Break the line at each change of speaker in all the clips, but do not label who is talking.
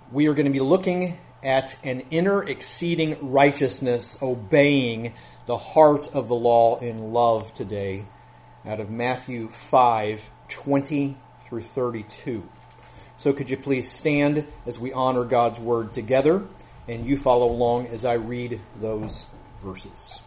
We are going to be looking at an inner exceeding righteousness, obeying the heart of the law in love today, out of Matthew 5:20 through 32. So could you please stand as we honor God's word together, and you follow along as I read those verses.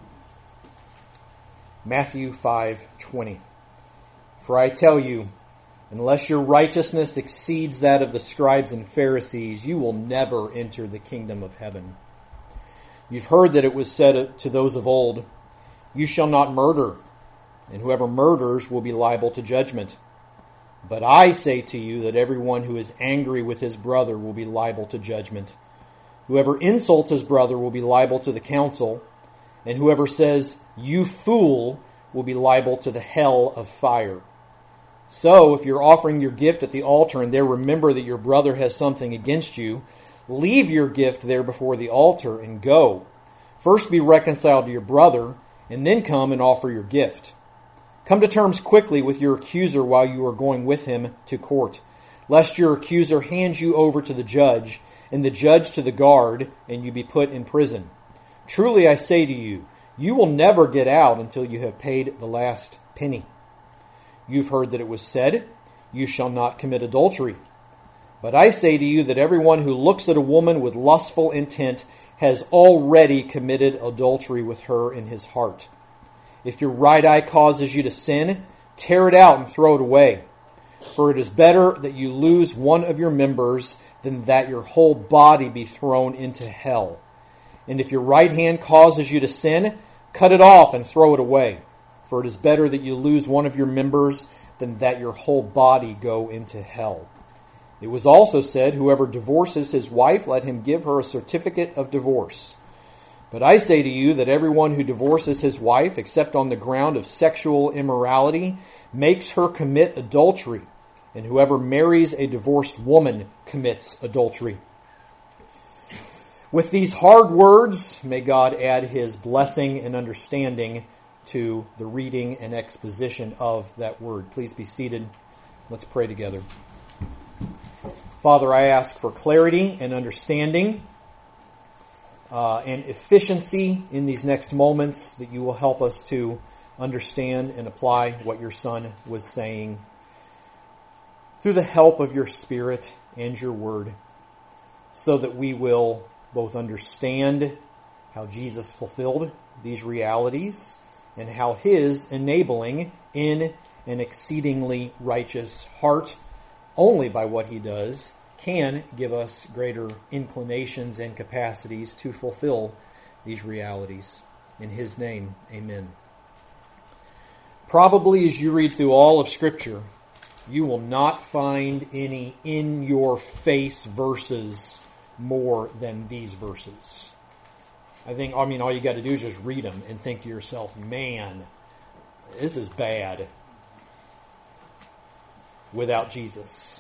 Matthew 5:20. For I tell you, unless your righteousness exceeds that of the scribes and Pharisees, you will never enter the kingdom of heaven. You've heard that it was said to those of old, you shall not murder, and whoever murders will be liable to judgment. But I say to you that everyone who is angry with his brother will be liable to judgment. Whoever insults his brother will be liable to the council, and whoever says, you fool, will be liable to the hell of fire. So, if you're offering your gift at the altar and there remember that your brother has something against you, leave your gift there before the altar and go. First be reconciled to your brother, and then come and offer your gift. Come to terms quickly with your accuser while you are going with him to court, lest your accuser hand you over to the judge, and the judge to the guard, and you be put in prison. Truly I say to you, you will never get out until you have paid the last penny. You've heard that it was said, you shall not commit adultery. But I say to you that everyone who looks at a woman with lustful intent has already committed adultery with her in his heart. If your right eye causes you to sin, tear it out and throw it away. For it is better that you lose one of your members than that your whole body be thrown into hell. And if your right hand causes you to sin, cut it off and throw it away. For it is better that you lose one of your members than that your whole body go into hell. It was also said, whoever divorces his wife, let him give her a certificate of divorce. But I say to you that everyone who divorces his wife, except on the ground of sexual immorality, makes her commit adultery. And whoever marries a divorced woman commits adultery. With these hard words, may God add his blessing and understanding to the reading and exposition of that word. Please be seated. Let's pray together. Father, I ask for clarity and understanding and efficiency in these next moments, that you will help us to understand and apply what your Son was saying through the help of your Spirit and your word, so that we will both understand how Jesus fulfilled these realities and how his enabling in an exceedingly righteous heart, only by what he does, can give us greater inclinations and capacities to fulfill these realities. In his name, amen. Probably as you read through all of Scripture, you will not find any in-your-face verses more than these verses. All you got to do is just read them and think to yourself, man, this is bad without Jesus.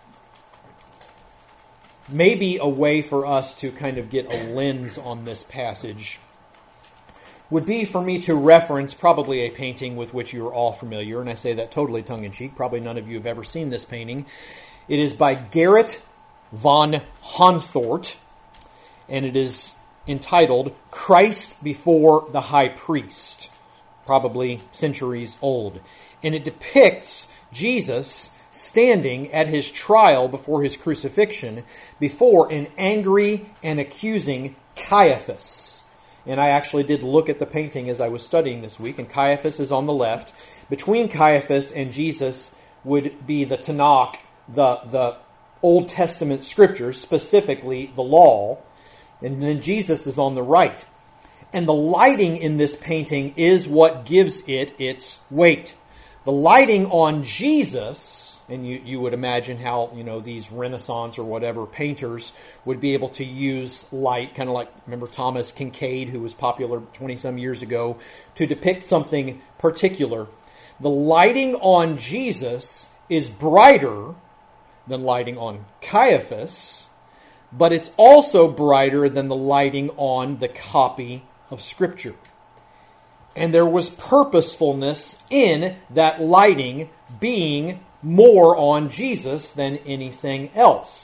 Maybe a way for us to kind of get a lens on this passage would be for me to reference probably a painting with which you are all familiar, and I say that totally tongue-in-cheek. Probably none of you have ever seen this painting. It is by Gerrit von Honthort, and it is entitled Christ Before the High Priest, probably centuries old. And it depicts Jesus standing at his trial before his crucifixion before an angry and accusing Caiaphas. And I actually did look at the painting as I was studying this week, and Caiaphas is on the left. Between Caiaphas and Jesus would be the Tanakh, the Old Testament scriptures, specifically the law. And then Jesus is on the right. And the lighting in this painting is what gives it its weight. The lighting on Jesus, and you would imagine how, these Renaissance or whatever painters would be able to use light, kind of like, remember Thomas Kinkade, who was popular 20-some years ago, to depict something particular. The lighting on Jesus is brighter than lighting on Caiaphas, but it's also brighter than the lighting on the copy of Scripture. And there was purposefulness in that lighting being more on Jesus than anything else.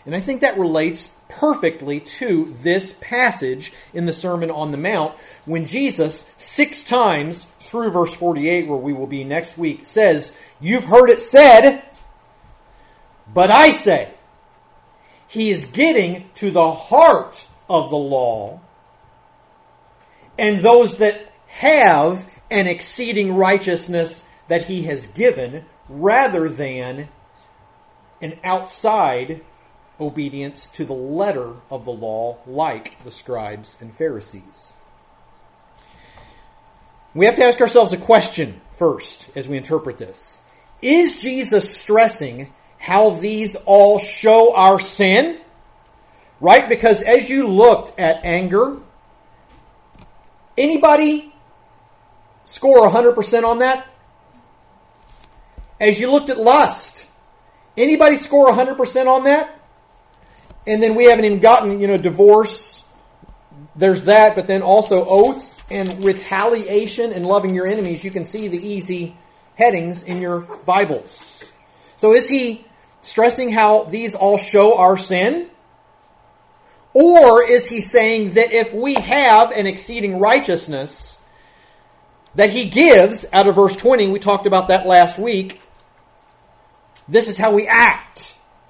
And I think that relates perfectly to this passage in the Sermon on the Mount when Jesus 6 times through verse 48, where we will be next week, says, "You've heard it said, but I say." He is getting to the heart of the law and those that have an exceeding righteousness that he has given, rather than an outside obedience to the letter of the law like the scribes and Pharisees. We have to ask ourselves a question first as we interpret this. Is Jesus stressing how these all show our sin? Right? Because as you looked at anger, anybody score 100% on that? As you looked at lust, anybody score 100% on that? And then we haven't even gotten, divorce. There's that, but then also oaths and retaliation and loving your enemies. You can see the easy headings in your Bibles. So is he stressing how these all show our sin? Or is he saying that if we have an exceeding righteousness that he gives out of verse 20, we talked about that last week, this is how we act?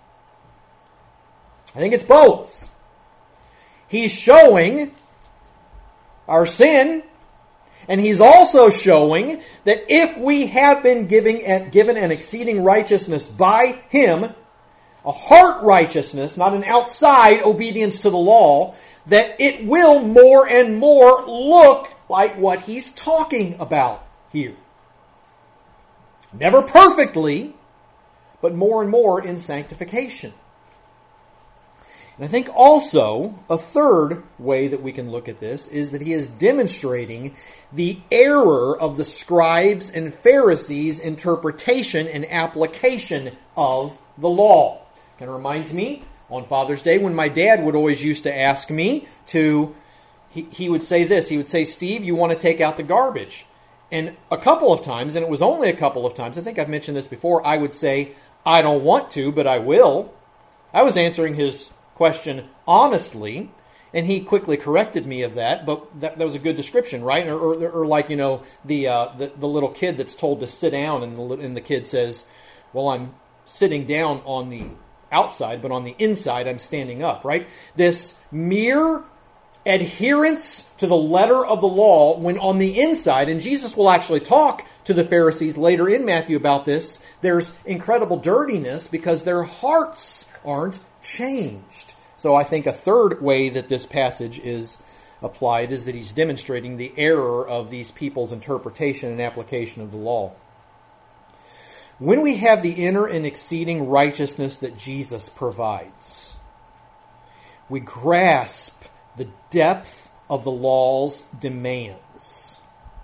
I think it's both. He's showing our sin, and he's also showing that if we have been given an exceeding righteousness by him, a heart righteousness, not an outside obedience to the law, that it will more and more look like what he's talking about here. Never perfectly, but more and more in sanctification. And I think also a third way that we can look at this is that he is demonstrating the error of the scribes and Pharisees' interpretation and application of the law. Kind of reminds me on Father's Day when my dad would always used to ask me he would say this. He would say, "Steve, you want to take out the garbage?" And a couple of times, and it was only a couple of times, I think I've mentioned this before, I would say, "I don't want to, but I will." I was answering his question honestly, and he quickly corrected me of that, but that was a good description, right? Or like, the little kid that's told to sit down, and the kid says, "Well, I'm sitting down on the outside, but on the inside I'm standing up," right? This mere adherence to the letter of the law when on the inside, and Jesus will actually talk to the Pharisees later in Matthew about this, there's incredible dirtiness because their hearts aren't changed. So I think a third way that this passage is applied is that he's demonstrating the error of these people's interpretation and application of the law. When we have the inner and exceeding righteousness that Jesus provides, we grasp the depth of the law's demands.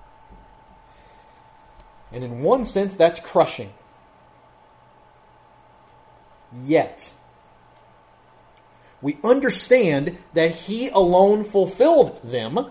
And in one sense, that's crushing. Yet, we understand that he alone fulfilled them,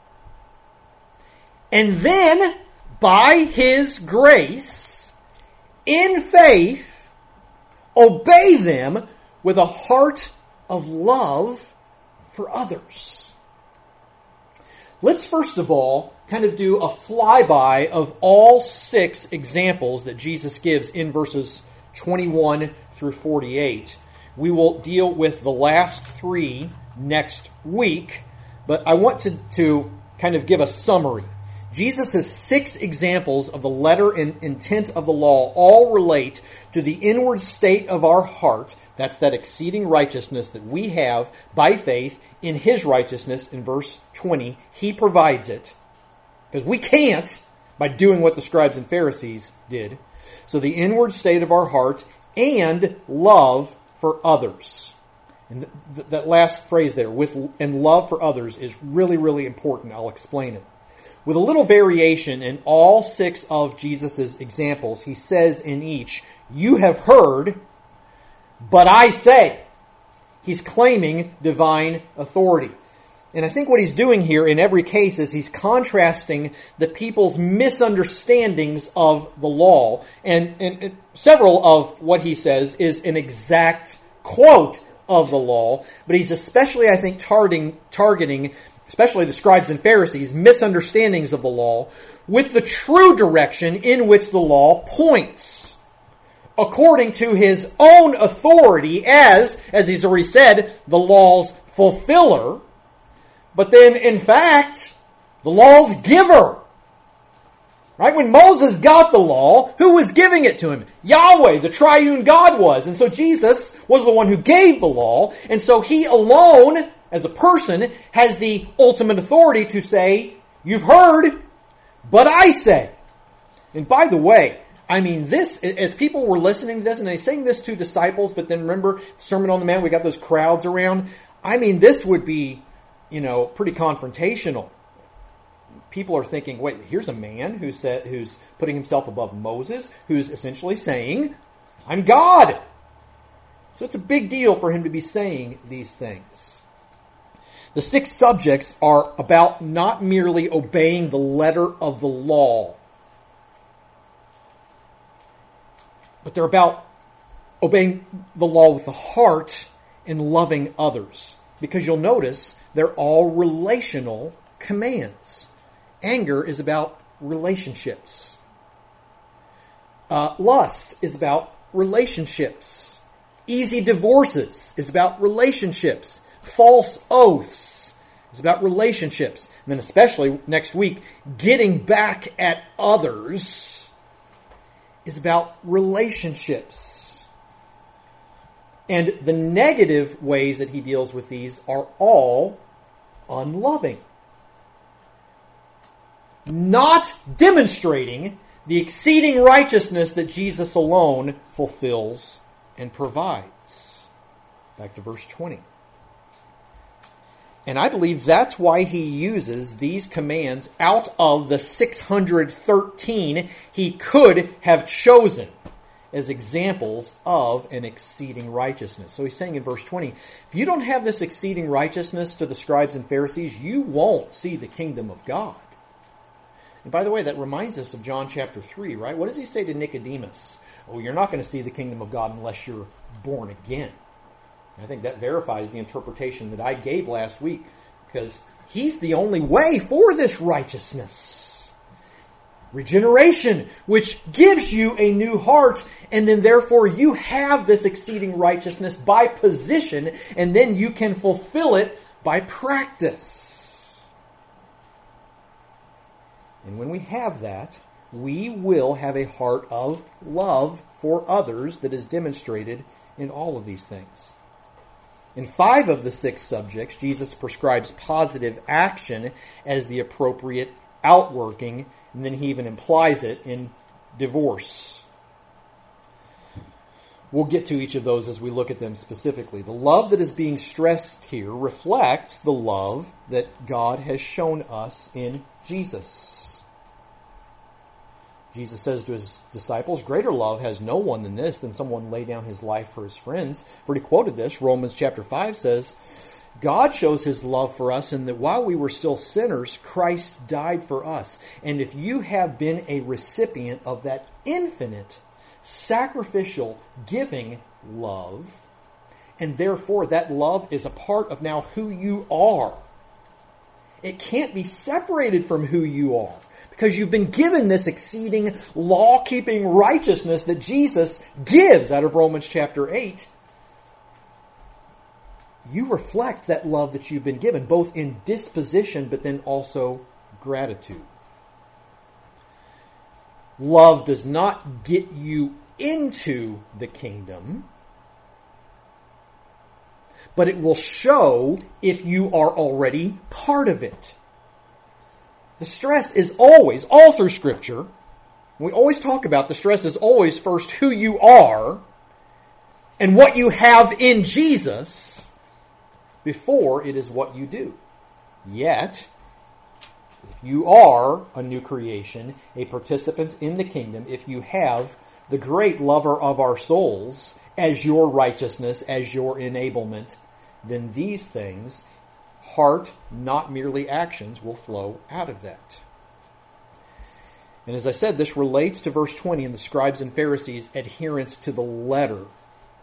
and then, by his grace, in faith, obey them with a heart of love for others. Let's first of all kind of do a flyby of all 6 examples that Jesus gives in verses 21 through 48. We will deal with the last 3 next week, but I want to kind of give a summary. Jesus has 6 examples of the letter and intent of the law all relate to the inward state of our heart. That's that exceeding righteousness that we have by faith in his righteousness in verse 20. He provides it because we can't by doing what the scribes and Pharisees did. So the inward state of our heart and love for others. And that last phrase there, and love for others, is really, really important. I'll explain it. With a little variation in all 6 of Jesus' examples, he says in each, "You have heard, but I say." He's claiming divine authority. And I think what he's doing here in every case is he's contrasting the people's misunderstandings of the law. And several of what he says is an exact quote of the law, but he's especially, I think, targeting especially the scribes and Pharisees' misunderstandings of the law with the true direction in which the law points, according to his own authority as he's already said, the law's fulfiller, but then, in fact, the law's giver. Right? When Moses got the law, who was giving it to him? Yahweh, the triune God was. And so Jesus was the one who gave the law. And so he alone, as a person, has the ultimate authority to say, you've heard, but I say. And by the way, I mean, this, as people were listening to this, and they saying this to disciples, but then remember, Sermon on the Mount, we got those crowds around. I mean, this would be, pretty confrontational. People are thinking, wait, here's a man who's putting himself above Moses, who's essentially saying, I'm God. So it's a big deal for him to be saying these things. The 6 subjects are about not merely obeying the letter of the law, but they're about obeying the law with the heart and loving others. Because you'll notice they're all relational commands. Anger is about relationships. Lust is about relationships. Easy divorces is about relationships. False oaths is about relationships. And then especially next week, getting back at others is about relationships. And the negative ways that he deals with these are all unloving. Not demonstrating the exceeding righteousness that Jesus alone fulfills and provides. Back to verse 20. And I believe that's why he uses these commands out of the 613 he could have chosen as examples of an exceeding righteousness. So he's saying in verse 20, if you don't have this exceeding righteousness to the scribes and Pharisees, you won't see the kingdom of God. And by the way, that reminds us of John chapter 3, right? What does he say to Nicodemus? Oh, you're not going to see the kingdom of God unless you're born again. And I think that verifies the interpretation that I gave last week, because he's the only way for this righteousness. Regeneration, which gives you a new heart, and then therefore you have this exceeding righteousness by position, and then you can fulfill it by practice. And when we have that, we will have a heart of love for others that is demonstrated in all of these things. In 5 of the 6 subjects, Jesus prescribes positive action as the appropriate outworking, and then he even implies it in divorce. We'll get to each of those as we look at them specifically. The love that is being stressed here reflects the love that God has shown us in Jesus. Jesus says to his disciples, greater love has no one than this, than someone lay down his life for his friends. I've already quoted this. Romans chapter 5 says, God shows his love for us in that while we were still sinners, Christ died for us. And if you have been a recipient of that infinite, sacrificial, giving love, and therefore that love is a part of now who you are, it can't be separated from who you are. Because you've been given this exceeding law-keeping righteousness that Jesus gives out of Romans chapter 8. You reflect that love that you've been given, both in disposition, but then also gratitude. Love does not get you into the kingdom, but it will show if you are already part of it. The stress is always, all through Scripture, we always talk about the stress is always first who you are and what you have in Jesus before it is what you do. Yet, if you are a new creation, a participant in the kingdom, if you have the great lover of our souls as your righteousness, as your enablement, then these things, heart, not merely actions, will flow out of that. And as I said, this relates to verse 20 in the scribes and Pharisees' adherence to the letter,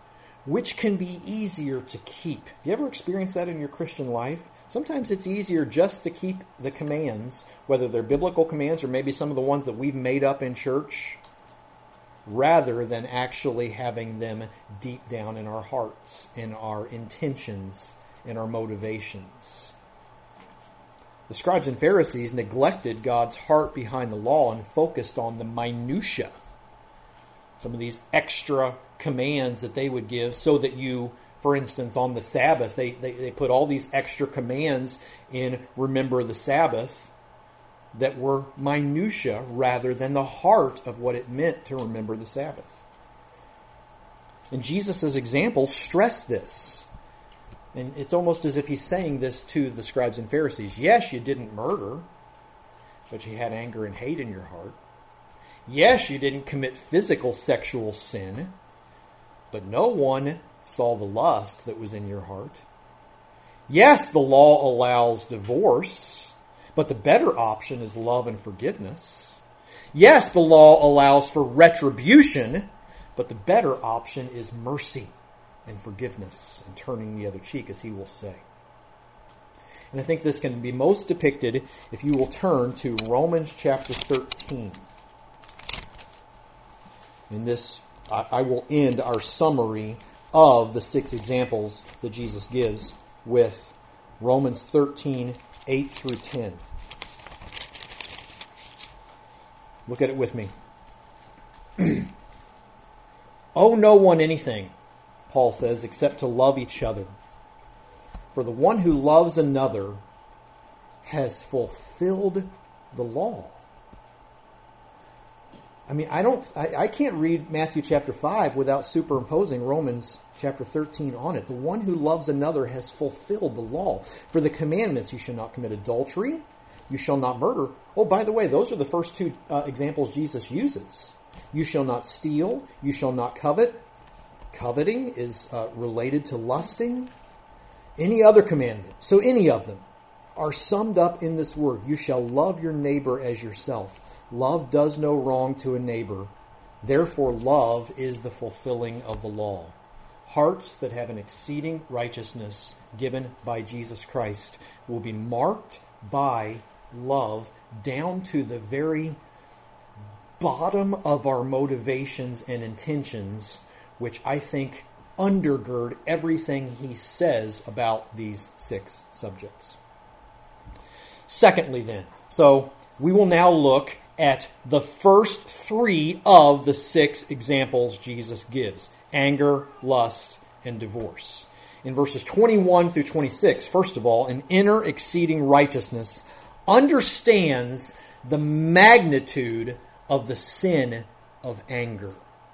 which can be easier to keep? You ever experienced that in your Christian life? Sometimes it's easier just to keep the commands, whether they're biblical commands or maybe some of the ones that we've made up in church, rather than actually having them deep down in our hearts, in our intentions, in our motivations. The scribes and Pharisees neglected God's heart behind the law and focused on the minutia. Some of these extra commands that they would give so that you, for instance, on the Sabbath, they put all these extra commands in remember the Sabbath that were minutia rather than the heart of what it meant to remember the Sabbath. And Jesus' example stressed this. And it's almost as if he's saying this to the scribes and Pharisees. Yes, you didn't murder, but you had anger and hate in your heart. Yes, you didn't commit physical sexual sin, but no one saw the lust that was in your heart. Yes, the law allows divorce, but the better option is love and forgiveness. Yes, the law allows for retribution, but the better option is mercy and forgiveness and turning the other cheek, as he will say. And I think this can be most depicted if you will turn to Romans chapter 13. In this, I will end our summary of the 6 examples that Jesus gives with Romans 13, 8 through 10. Look at it with me. Owe no one anything, Paul says, except to love each other. For the one who loves another has fulfilled the law. I mean, I can't read Matthew chapter 5 without superimposing Romans chapter 13 on it. The one who loves another has fulfilled the law. For the commandments, you shall not commit adultery, you shall not murder. Oh, by the way, those are the first 2 examples Jesus uses. You shall not steal, you shall not covet. Coveting is related to lusting. Any other commandment, so any of them, are summed up in this word. You shall love your neighbor as yourself. Love does no wrong to a neighbor. Therefore, love is the fulfilling of the law. Hearts that have an exceeding righteousness given by Jesus Christ will be marked by love down to the very bottom of our motivations and intentions, which I think undergird everything he says about these 6 subjects. Secondly, then, so we will now look at the first 3 of the 6 examples Jesus gives: anger, lust, and divorce. In verses 21 through 26, first of all, an inner exceeding righteousness understands the magnitude of the sin of anger.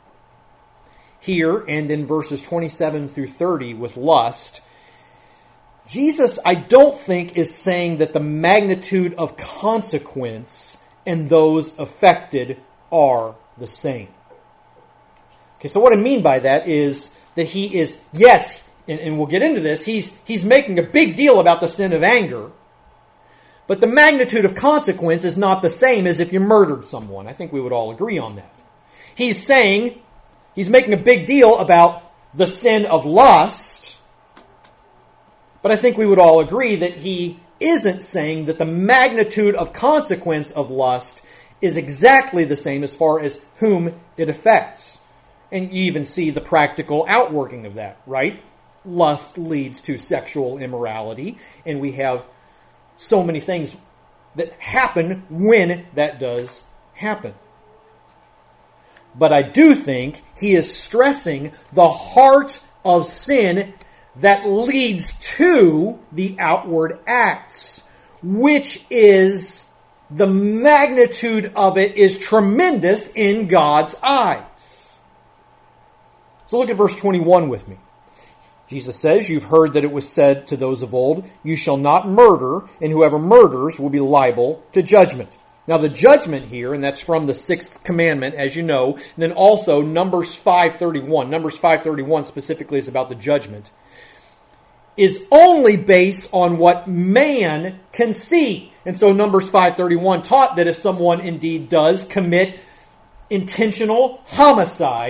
Here, and in verses 27 through 30 with lust, Jesus, I don't think, is saying that the magnitude of consequence and those affected are the same. Okay, so what I mean by that is that he is, yes, and we'll get into this, he's making a big deal about the sin of anger, but the magnitude of consequence is not the same as if you murdered someone. I think we would all agree on that. He's saying, he's making a big deal about the sin of lust, but I think we would all agree that he isn't saying that the magnitude of consequence of lust is exactly the same as far as whom it affects. And you even see the practical outworking of that, right? Lust leads to sexual immorality, and we have so many things that happen when that does happen. But I do think he is stressing the heart of sin that leads to the outward acts, which is, the magnitude of it is tremendous in God's eyes. So look at verse 21 with me. Jesus says, you've heard that it was said to those of old, you shall not murder, and whoever murders will be liable to judgment. Now the judgment here, and that's from the 6th commandment, as you know, and then also Numbers 5:31. Numbers 5:31 specifically is about the judgment, is only based on what man can see. And so Numbers 5:31 taught that if someone indeed does commit intentional homicide,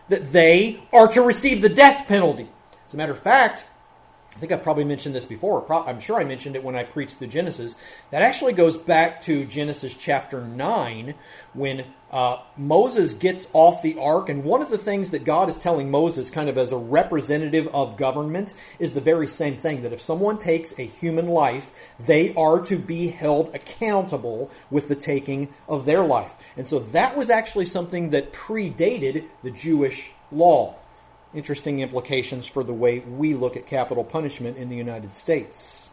that they are to receive the death penalty. As a matter of fact, I think I've probably mentioned this before. I'm sure I mentioned it when I preached the Genesis. That actually goes back to Genesis chapter 9 when Moses gets off the ark. And one of the things that God is telling Moses kind of as a representative of government is the very same thing. That if someone takes a human life, they are to be held accountable with the taking of their life. And so that was actually something that predated the Jewish law. Interesting implications for the way we look at capital punishment in the United States.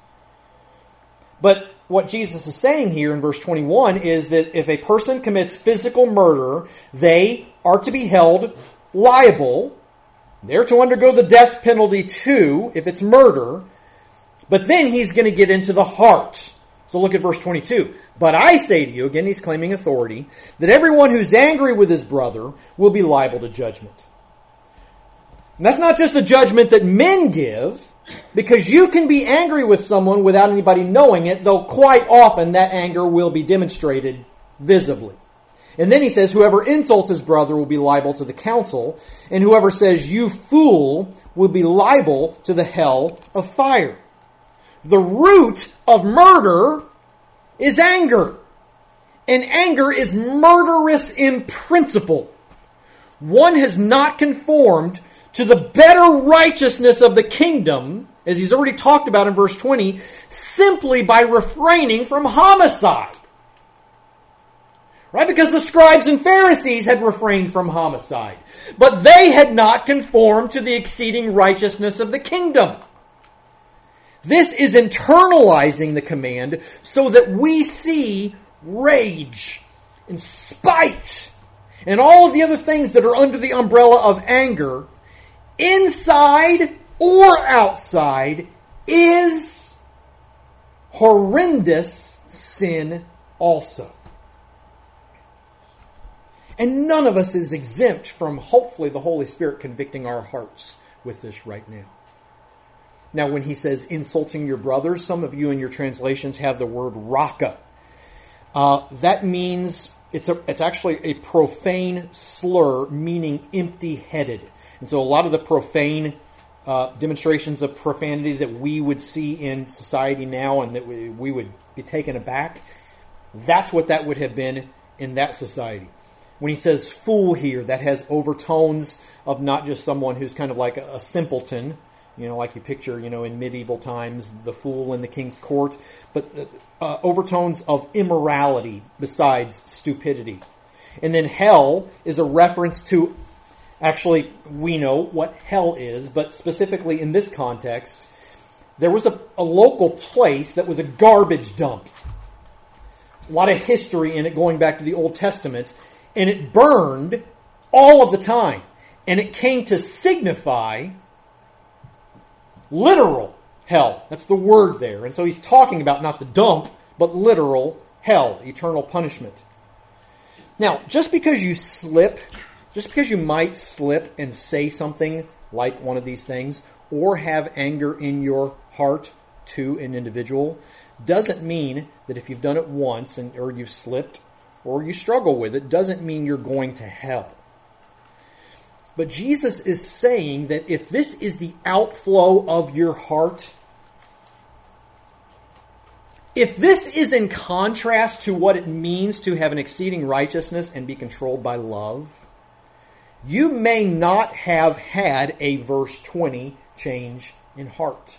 But what Jesus is saying here in verse 21 is that if a person commits physical murder, they are to be held liable. They're to undergo the death penalty too, if it's murder. But then he's going to get into the heart. So look at verse 22. But I say to you, again he's claiming authority, that everyone who's angry with his brother will be liable to judgment. And that's not just a judgment that men give, because you can be angry with someone without anybody knowing it, though quite often that anger will be demonstrated visibly. And then he says, whoever insults his brother will be liable to the council, and whoever says, you fool, will be liable to the hell of fire. The root of murder is anger. And anger is murderous in principle. One has not conformed to the better righteousness of the kingdom, as he's already talked about in verse 20, simply by refraining from homicide. Right? Because the scribes and Pharisees had refrained from homicide. But they had not conformed to the exceeding righteousness of the kingdom. This is internalizing the command so that we see rage and spite and all of the other things that are under the umbrella of anger, inside or outside, is horrendous sin also. And none of us is exempt from, hopefully, the Holy Spirit convicting our hearts with this right now. Now, when he says insulting your brothers, some of you in your translations have the word raka. That means it's actually a profane slur, meaning empty-headed. And so a lot of the profane demonstrations of profanity that we would see in society now and that we would be taken aback, that's what that would have been in that society. When he says fool here, that has overtones of not just someone who's kind of like a simpleton, like you picture, in medieval times, the fool in the king's court, but overtones of immorality besides stupidity. And then hell is a reference to, actually, we know what hell is, but specifically in this context, there was a local place that was a garbage dump. A lot of history in it going back to the Old Testament, and it burned all of the time. And it came to signify literal hell. That's the word there. And so he's talking about not the dump, but literal hell, eternal punishment. Now, just because you might slip and say something like one of these things, or have anger in your heart to an individual, doesn't mean that if you've done it once or you've slipped or you struggle with it, doesn't mean you're going to hell. But Jesus is saying that if this is the outflow of your heart, if this is in contrast to what it means to have an exceeding righteousness and be controlled by love, you may not have had a verse 20 change in heart.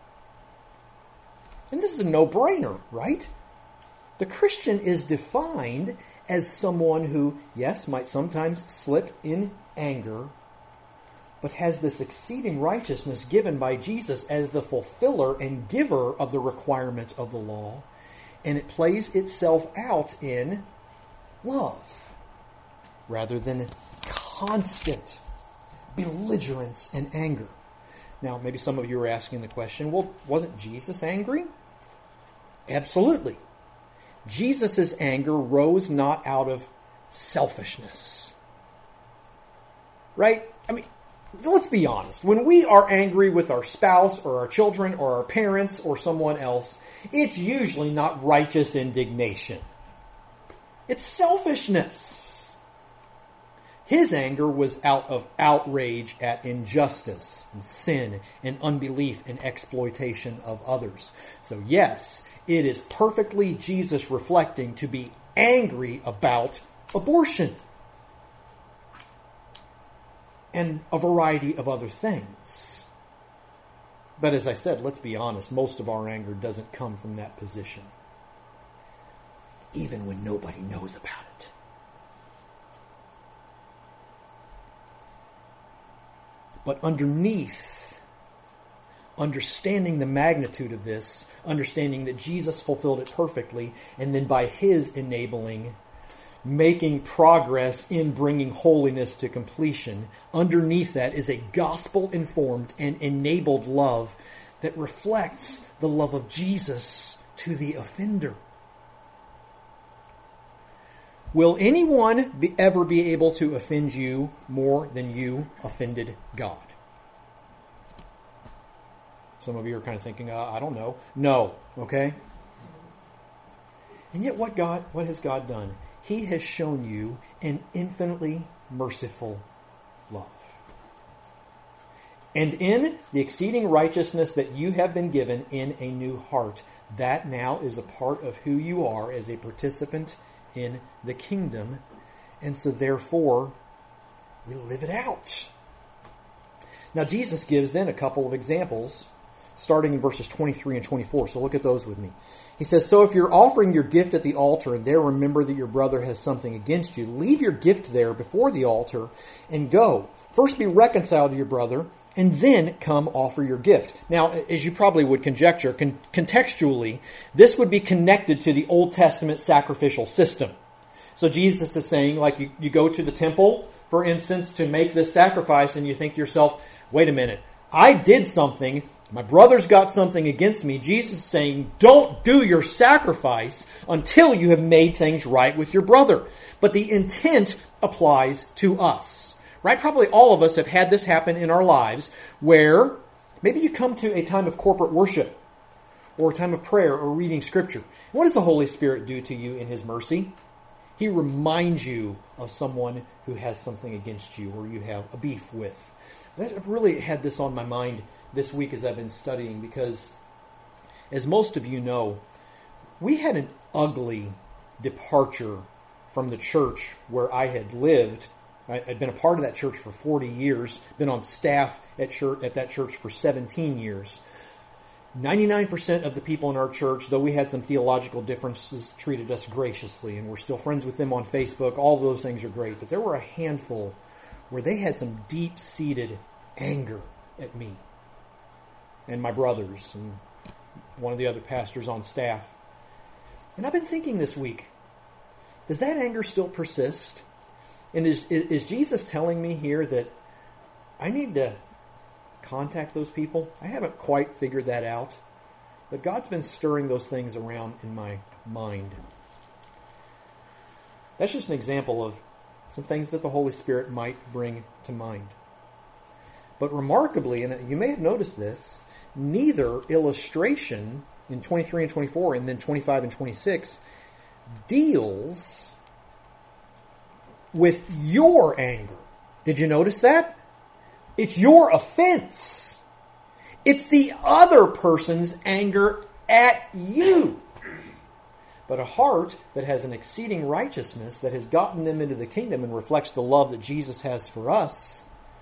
And this is a no-brainer, right? The Christian is defined as someone who, yes, might sometimes slip in anger, but has this exceeding righteousness given by Jesus as the fulfiller and giver of the requirement of the law, and it plays itself out in love rather than constant belligerence and anger. Now, maybe some of you are asking the question, well, wasn't Jesus angry? Absolutely. Jesus' anger rose not out of selfishness. Right? I mean, let's be honest. When we are angry with our spouse or our children or our parents or someone else, it's usually not righteous indignation. It's selfishness. His anger was out of outrage at injustice and sin and unbelief and exploitation of others. So yes, it is perfectly Jesus reflecting to be angry about abortion and a variety of other things. But as I said, let's be honest, most of our anger doesn't come from that position, even when nobody knows about it. But underneath, understanding the magnitude of this, understanding that Jesus fulfilled it perfectly, and then by His enabling, making progress in bringing holiness to completion, underneath that is a gospel-informed and enabled love that reflects the love of Jesus to the offender. Will anyone ever be able to offend you more than you offended God? Some of you are kind of thinking, I don't know. No, okay? And yet what has God done? He has shown you an infinitely merciful love. And in the exceeding righteousness that you have been given in a new heart, that now is a part of who you are as a participant in the kingdom. And so therefore, we live it out. Now Jesus gives then a couple of examples, starting in verses 23 and 24. So look at those with me. He says, so if you're offering your gift at the altar and there remember that your brother has something against you, leave your gift there before the altar and go. First be reconciled to your brother and then come offer your gift. Now, as you probably would conjecture, contextually, this would be connected to the Old Testament sacrificial system. So Jesus is saying, like you go to the temple, for instance, to make this sacrifice and you think to yourself, wait a minute, I did something. My brother's got something against me. Jesus is saying, don't do your sacrifice until you have made things right with your brother. But the intent applies to us, right? Probably all of us have had this happen in our lives where maybe you come to a time of corporate worship or a time of prayer or reading Scripture. What does the Holy Spirit do to you in His mercy? He reminds you of someone who has something against you or you have a beef with. I've really had this on my mind this week as I've been studying because, as most of you know, we had an ugly departure from the church where I had lived. I'd been a part of that church for 40 years, been on staff at that church for 17 years. 99% of the people in our church, though we had some theological differences, treated us graciously, and we're still friends with them on Facebook. All of those things are great, but there were a handful where they had some deep-seated anger at me and my brothers and one of the other pastors on staff. And I've been thinking this week, does that anger still persist? And is Jesus telling me here that I need to contact those people? I haven't quite figured that out, but God's been stirring those things around in my mind. That's just an example of some things that the Holy Spirit might bring to mind. But remarkably, and you may have noticed this, neither illustration in 23 and 24 and then 25 and 26 deals with your anger. Did you notice that? It's your offense. It's the other person's anger at you. But a heart that has an exceeding righteousness that has gotten them into the kingdom and reflects the love that Jesus has for us,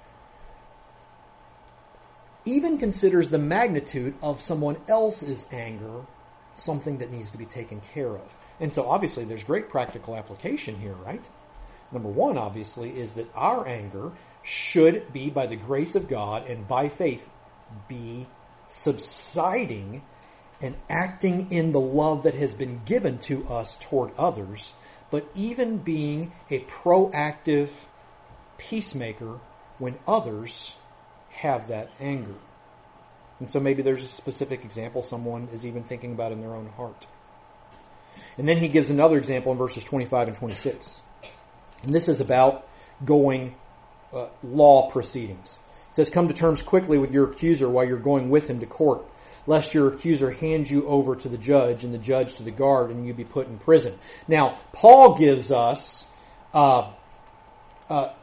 even considers the magnitude of someone else's anger something that needs to be taken care of. And so obviously there's great practical application here, right? Number one, obviously, is that our anger should be, by the grace of God and by faith, be subsiding and acting in the love that has been given to us toward others, but even being a proactive peacemaker when others have that anger. And so maybe there's a specific example someone is even thinking about in their own heart. And then he gives another example in verses 25 and 26. And this is about going law proceedings. It says, come to terms quickly with your accuser while you're going with him to court, lest your accuser hand you over to the judge and the judge to the guard and you be put in prison. Now, Paul gives us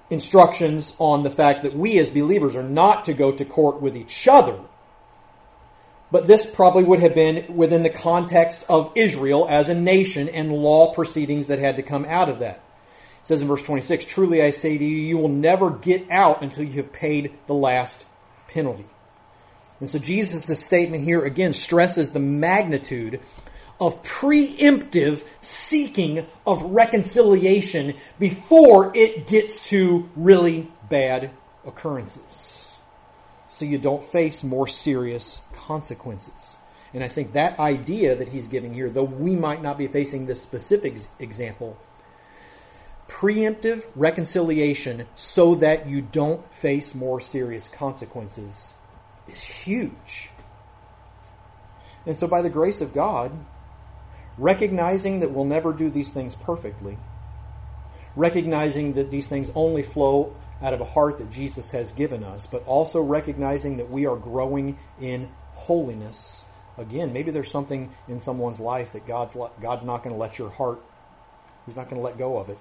instructions on the fact that we as believers are not to go to court with each other. But this probably would have been within the context of Israel as a nation and law proceedings that had to come out of that. It says in verse 26, "Truly I say to you, you will never get out until you have paid the last penalty." And so Jesus' statement here again stresses the magnitude of preemptive seeking of reconciliation before it gets to really bad occurrences, so you don't face more serious consequences. And I think that idea that he's giving here, though we might not be facing this specific example, preemptive reconciliation so that you don't face more serious consequences is huge. And so by the grace of God, recognizing that we'll never do these things perfectly, recognizing that these things only flow out of a heart that Jesus has given us, but also recognizing that we are growing in holiness. Again, maybe there's something in someone's life that God's not going to let your heart, He's not going to let go of it.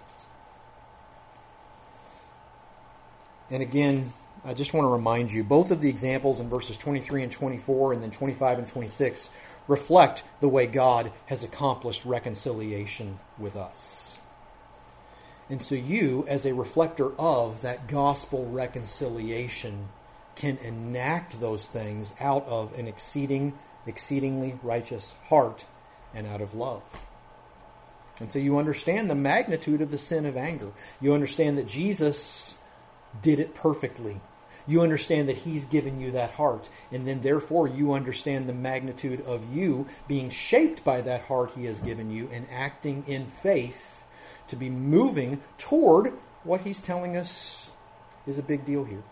And again, I just want to remind you, both of the examples in verses 23 and 24 and then 25 and 26 reflect the way God has accomplished reconciliation with us. And so you, as a reflector of that gospel reconciliation, can enact those things out of an exceedingly righteous heart and out of love. And so you understand the magnitude of the sin of anger. You understand that Jesus did it perfectly. You understand that He's given you that heart. And then therefore you understand the magnitude of you being shaped by that heart He has given you and acting in faith to be moving toward what He's telling us is a big deal here.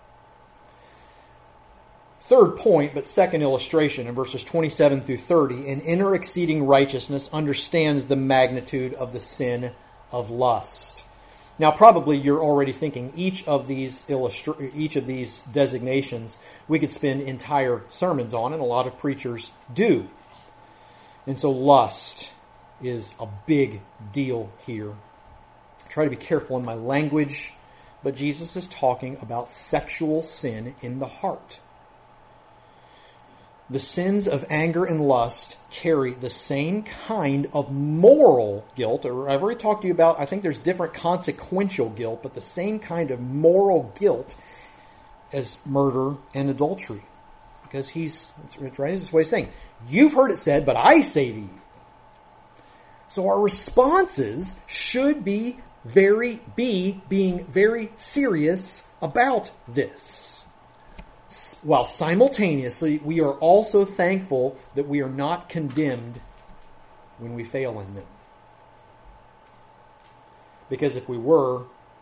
Third point, but second illustration, in verses 27 through 30, an inner exceeding righteousness understands the magnitude of the sin of lust. Now, probably you're already thinking each of these designations we could spend entire sermons on, and a lot of preachers do. And so lust is a big deal here. I try to be careful in my language, but Jesus is talking about sexual sin in the heart. The sins of anger and lust carry the same kind of moral guilt, or I've already talked to you about, I think there's different consequential guilt, but the same kind of moral guilt as murder and adultery. Because it's right, this way of saying, you've heard it said, but I say to you. So our responses should be being very serious about this. While simultaneously, we are also thankful that we are not condemned when we fail in them. Because if we were,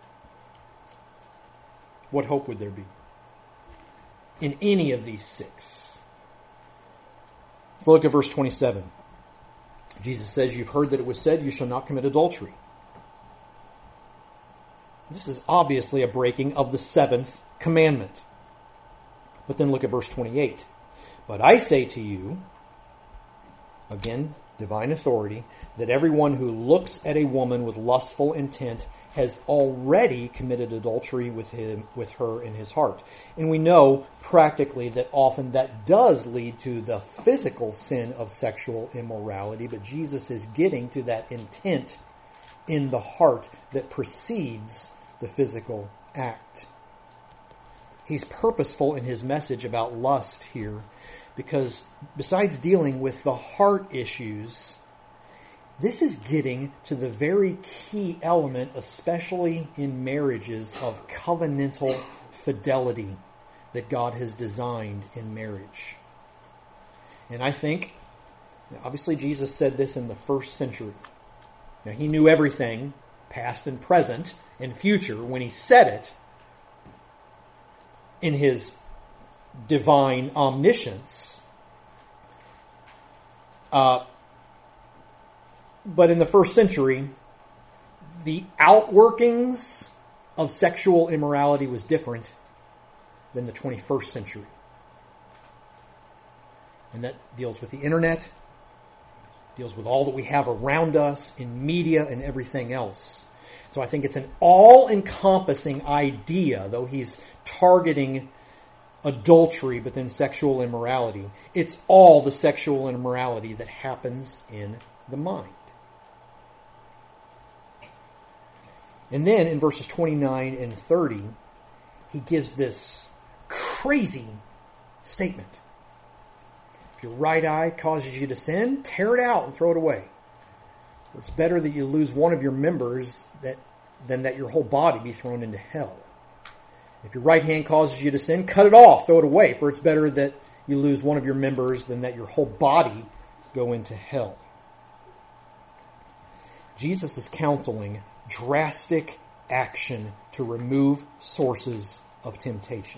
what hope would there be in any of these six? Let's look at verse 27. Jesus says, "You've heard that it was said, you shall not commit adultery." This is obviously a breaking of the seventh commandment. But then look at verse 28. "But I say to you," again, divine authority, "that everyone who looks at a woman with lustful intent has already committed adultery with her in his heart." And we know practically that often that does lead to the physical sin of sexual immorality, but Jesus is getting to that intent in the heart that precedes the physical act. He's purposeful in his message about lust here because besides dealing with the heart issues, this is getting to the very key element, especially in marriages, of covenantal fidelity that God has designed in marriage. And I think, obviously Jesus said this in the first century. Now He knew everything, past and present and future, when He said it, in His divine omniscience. But in the first century, the outworkings of sexual immorality was different than the 21st century. And that deals with the internet, deals with all that we have around us in media and everything else. So I think it's an all-encompassing idea, though he's targeting adultery, but then sexual immorality. It's all the sexual immorality that happens in the mind. And then in verses 29 and 30, he gives this crazy statement. If your right eye causes you to sin, tear it out and throw it away. For it's better that you lose one of your members than that your whole body be thrown into hell. If your right hand causes you to sin, cut it off, throw it away. For it's better that you lose one of your members than that your whole body go into hell. Jesus is counseling drastic action to remove sources of temptation.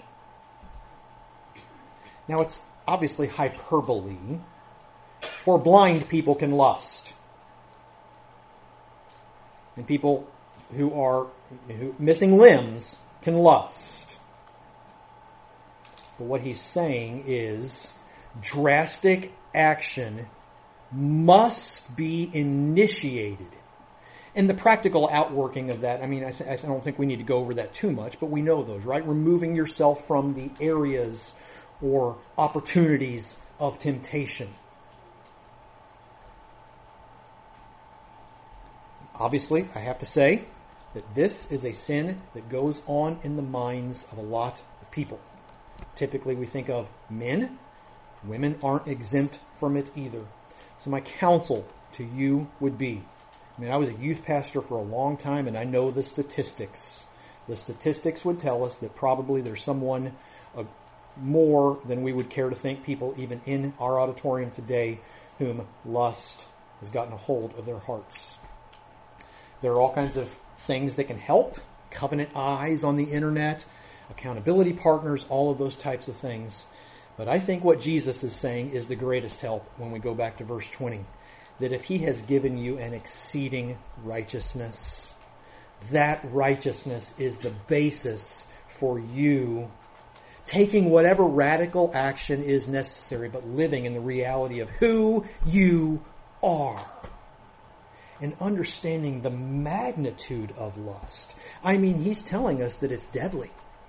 Now, it's obviously hyperbole, for blind people can lust. And people who missing limbs can lust. But what he's saying is drastic action must be initiated. And the practical outworking of that, I mean, I don't think we need to go over that too much, but we know those, right? Removing yourself from the areas or opportunities of temptation. Obviously, I have to say that this is a sin that goes on in the minds of a lot of people. Typically, we think of men. Women aren't exempt from it either. So my counsel to you would be, I was a youth pastor for a long time, and I know the statistics. The statistics would tell us that probably there's someone more than we would care to think, people even in our auditorium today, whom lust has gotten a hold of their hearts. There are all kinds of things that can help. Covenant eyes on the internet, accountability partners, all of those types of things. But I think what Jesus is saying is the greatest help when we go back to verse 20. That if he has given you an exceeding righteousness, that righteousness is the basis for you taking whatever radical action is necessary, but living in the reality of who you are. And understanding the magnitude of lust. I mean, he's telling us that it's deadly.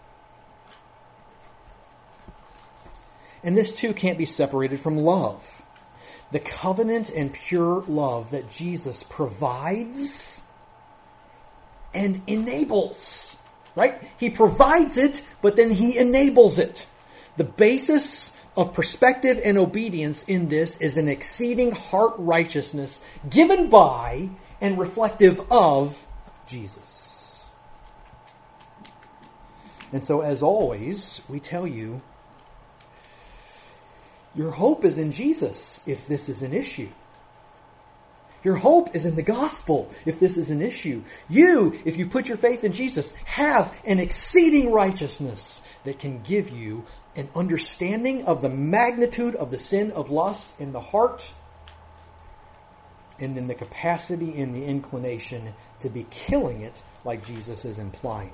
And this too can't be separated from love. The covenant and pure love that Jesus provides and enables. Right? He provides it, but then he enables it. The basis of perspective and obedience in this is an exceeding heart righteousness given by and reflective of Jesus. And so, as always, we tell you, your hope is in Jesus if this is an issue. Your hope is in the gospel if this is an issue. You, if you put your faith in Jesus, have an exceeding righteousness that can give you an understanding of the magnitude of the sin of lust in the heart, and then the capacity and the inclination to be killing it like Jesus is implying.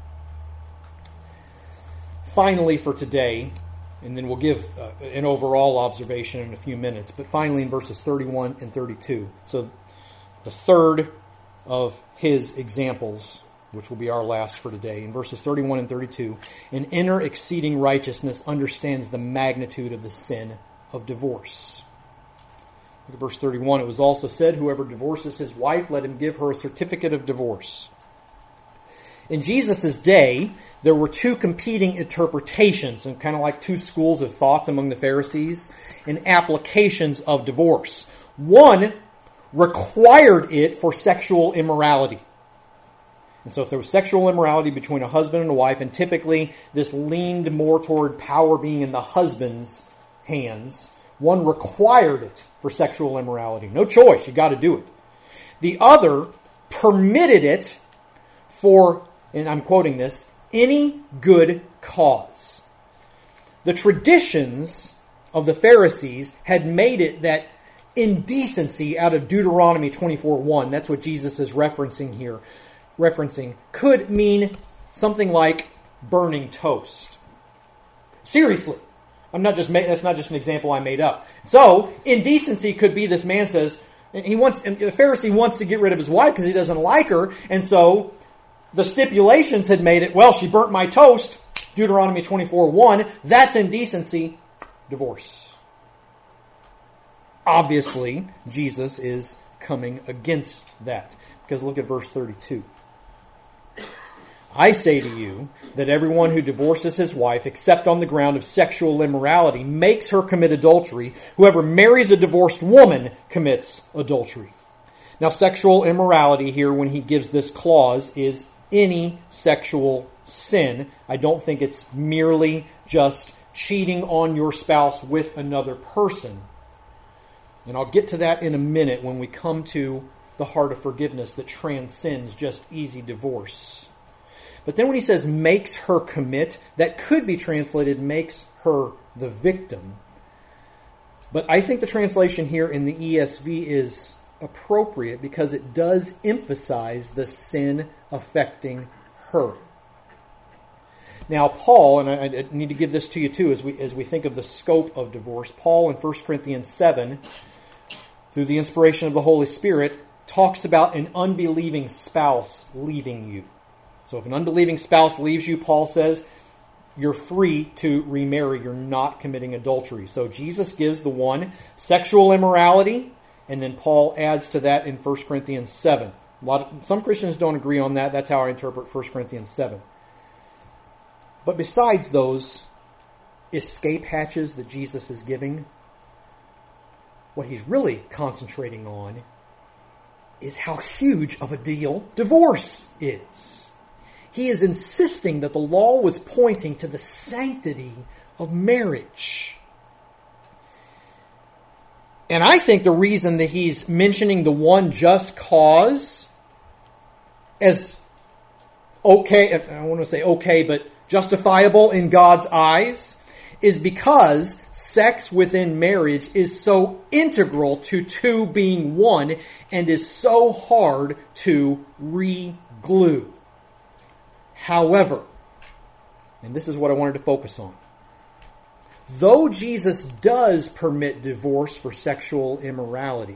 Finally for today, and then we'll give an overall observation in a few minutes, but finally in verses 31 and 32. So the third of his examples, which will be our last for today. In verses 31 and 32, an inner exceeding righteousness understands the magnitude of the sin of divorce. Look at verse 31. It was also said, whoever divorces his wife, let him give her a certificate of divorce. In Jesus' day, there were two competing interpretations, and kind of like two schools of thoughts among the Pharisees, and applications of divorce. One required it for sexual immorality. And so if there was sexual immorality between a husband and a wife, and typically this leaned more toward power being in the husband's hands, one required it for sexual immorality. No choice, you got to do it. The other permitted it for, and I'm quoting this, any good cause. The traditions of the Pharisees had made it that indecency out of Deuteronomy 24:1, that's what Jesus is referencing here, could mean something like burning toast. Seriously. That's not just an example I made up. So, indecency could be this man says, And the Pharisee wants to get rid of his wife because he doesn't like her, and so the stipulations had made it, well, she burnt my toast, Deuteronomy 24:1, that's indecency, divorce. Obviously, Jesus is coming against that. Because look at verse 32. I say to you that everyone who divorces his wife, except on the ground of sexual immorality, makes her commit adultery. Whoever marries a divorced woman commits adultery. Now, sexual immorality here, when he gives this clause, is any sexual sin. I don't think it's merely just cheating on your spouse with another person. And I'll get to that in a minute when we come to the heart of forgiveness that transcends just easy divorce. But then when he says makes her commit, that could be translated makes her the victim. But I think the translation here in the ESV is appropriate because it does emphasize the sin affecting her. Now, Paul, and I need to give this to you too as we think of the scope of divorce, Paul in 1 Corinthians 7, through the inspiration of the Holy Spirit, talks about an unbelieving spouse leaving you. So if an unbelieving spouse leaves you, Paul says, you're free to remarry. You're not committing adultery. So Jesus gives the one, sexual immorality, and then Paul adds to that in 1 Corinthians 7. Some Christians don't agree on that. That's how I interpret 1 Corinthians 7. But besides those escape hatches that Jesus is giving, what he's really concentrating on is how huge of a deal divorce is. He is insisting that the law was pointing to the sanctity of marriage. And I think the reason that he's mentioning the one just cause as okay, I don't want to say okay, but justifiable in God's eyes, is because sex within marriage is so integral to two being one and is so hard to re-glue. However, and this is what I wanted to focus on, though Jesus does permit divorce for sexual immorality,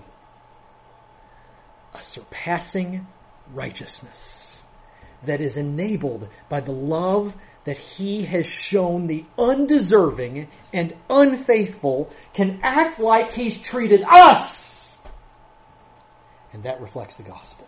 a surpassing righteousness that is enabled by the love that he has shown the undeserving and unfaithful can act like he's treated us. And that reflects the gospel.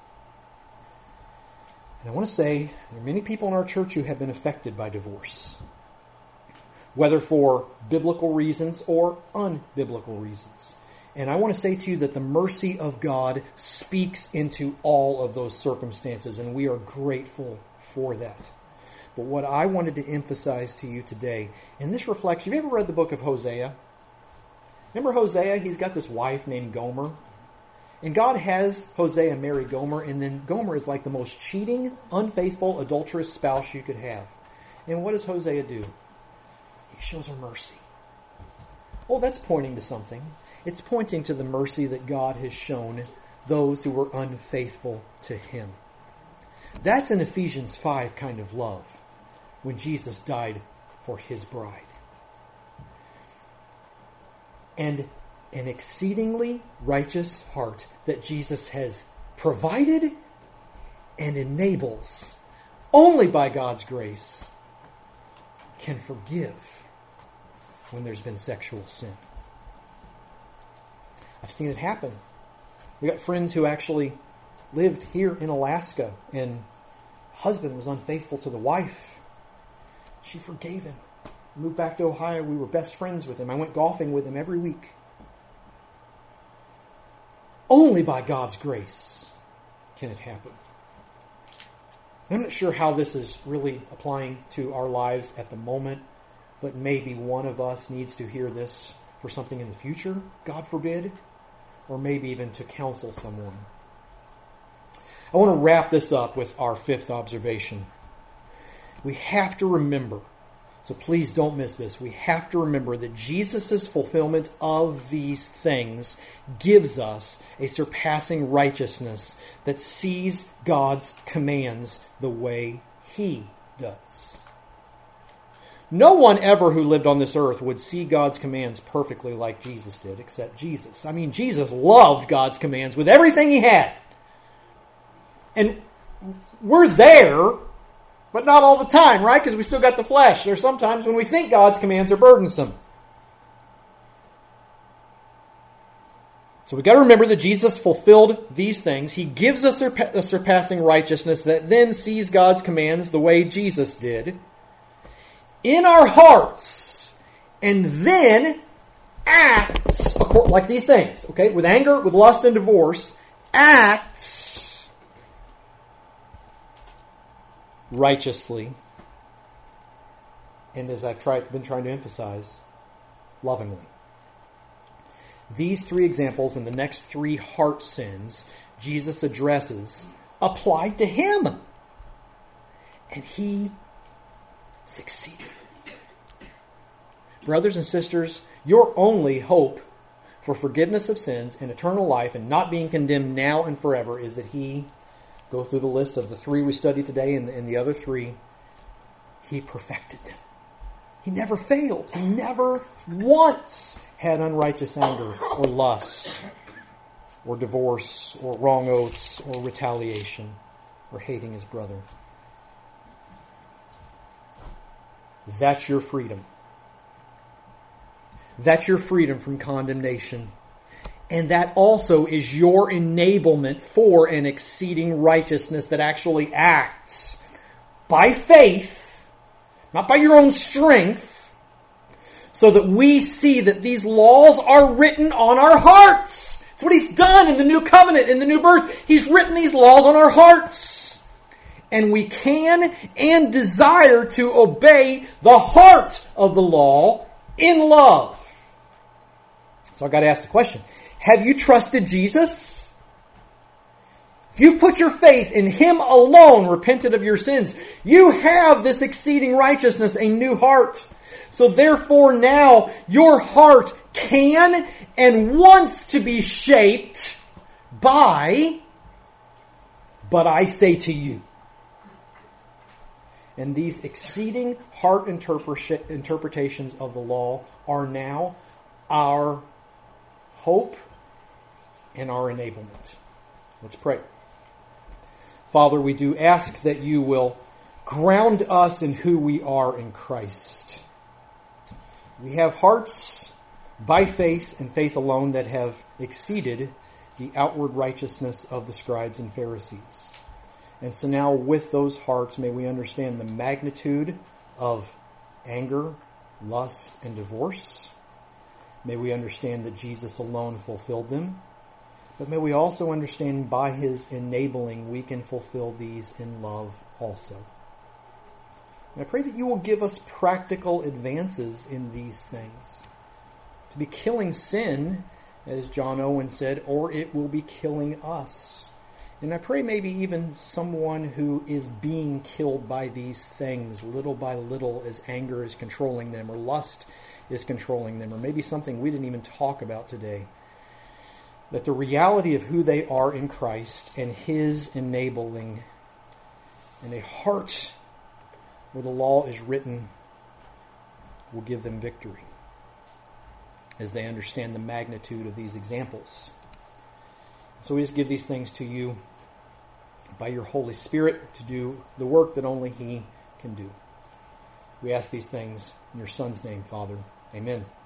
And I want to say there are many people in our church who have been affected by divorce, whether for biblical reasons or unbiblical reasons. And I want to say to you that the mercy of God speaks into all of those circumstances, and we are grateful for that. But what I wanted to emphasize to you today, and this reflects, have you ever read the book of Hosea? Remember Hosea? He's got this wife named Gomer. And God has Hosea marry Gomer, and then Gomer is like the most cheating, unfaithful, adulterous spouse you could have. And what does Hosea do? He shows her mercy. Well, that's pointing to something. It's pointing to the mercy that God has shown those who were unfaithful to him. That's an Ephesians 5 kind of love, when Jesus died for his bride. And an exceedingly righteous heart that Jesus has provided and enables only by God's grace can forgive when there's been sexual sin. I've seen it happen. We got friends who actually lived here in Alaska, and husband was unfaithful to the wife. She forgave him. Moved back to Ohio. We were best friends with him. I went golfing with him every week. Only by God's grace can it happen. I'm not sure how this is really applying to our lives at the moment, but maybe one of us needs to hear this for something in the future, God forbid, or maybe even to counsel someone. I want to wrap this up with our fifth observation. We have to remember, so please don't miss this, we have to remember that Jesus' fulfillment of these things gives us a surpassing righteousness that sees God's commands the way he does. No one ever who lived on this earth would see God's commands perfectly like Jesus did, except Jesus. I mean, Jesus loved God's commands with everything he had. And we're there, but not all the time, right? Because we still got the flesh. There's sometimes when we think God's commands are burdensome. So we've got to remember that Jesus fulfilled these things. He gives us a surpassing righteousness that then sees God's commands the way Jesus did in our hearts, and then acts like these things, okay? With anger, with lust, and divorce, acts righteously, and as I've been trying to emphasize, lovingly. These three examples and the next three heart sins Jesus addresses applied to him. And he succeeded. Brothers and sisters, your only hope for forgiveness of sins and eternal life and not being condemned now and forever is that he, go through the list of the three we studied today and the other three, he perfected them. He never failed. He never once had unrighteous anger or lust or divorce or wrong oaths or retaliation or hating his brother. That's your freedom. That's your freedom from condemnation. And that also is your enablement for an exceeding righteousness that actually acts by faith, not by your own strength, so that we see that these laws are written on our hearts. That's what he's done in the new covenant, in the new birth. He's written these laws on our hearts. And we can and desire to obey the heart of the law in love. So I've got to ask the question, have you trusted Jesus? If you've put your faith in him alone, repented of your sins, you have this exceeding righteousness, a new heart. So therefore now your heart can and wants to be shaped by, but I say to you. And these exceeding heart interpretations of the law are now our hope and our enablement. Let's pray. Father, we do ask that you will ground us in who we are in Christ. We have hearts by faith and faith alone that have exceeded the outward righteousness of the scribes and Pharisees. And so now with those hearts, may we understand the magnitude of anger, lust, and divorce. May we understand that Jesus alone fulfilled them. But may we also understand by his enabling we can fulfill these in love also. And I pray that you will give us practical advances in these things. To be killing sin, as John Owen said, or it will be killing us. And I pray maybe even someone who is being killed by these things little by little as anger is controlling them or lust is controlling them, or maybe something we didn't even talk about today. That the reality of who they are in Christ and his enabling and a heart where the law is written will give them victory as they understand the magnitude of these examples. So we just give these things to you by your Holy Spirit to do the work that only he can do. We ask these things in your Son's name, Father. Amen.